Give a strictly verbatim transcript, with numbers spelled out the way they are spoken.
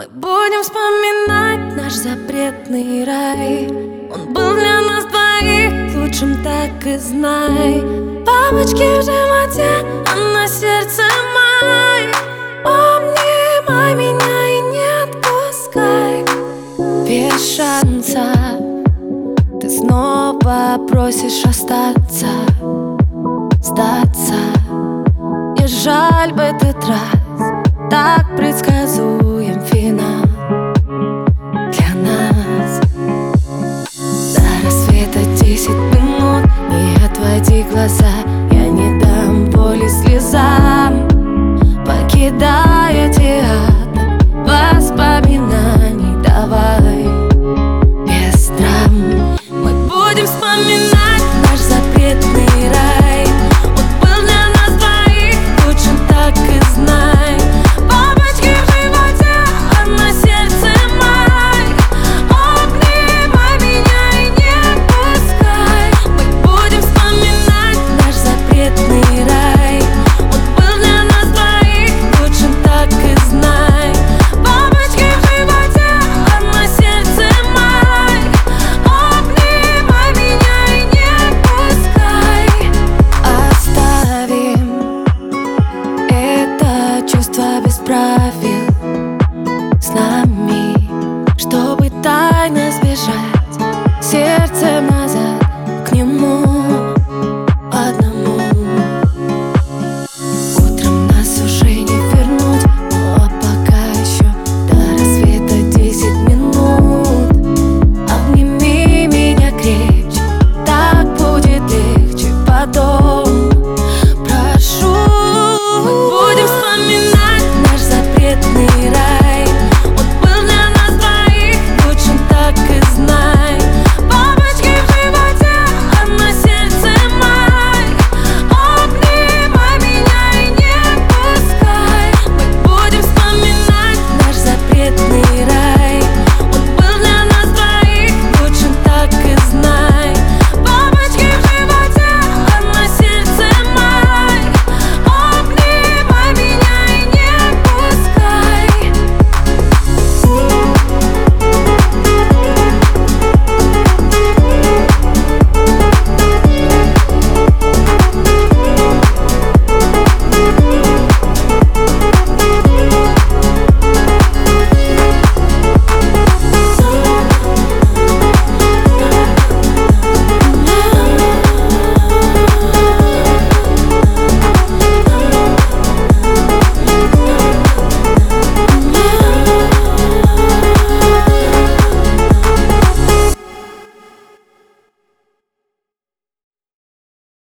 Мы будем вспоминать наш запретный рай. Он был для нас двоих лучшим, так и знай. Бабочки в животе, а на сердце май. Обнимай меня и не отпускай. Без шанса ты снова просишь остаться.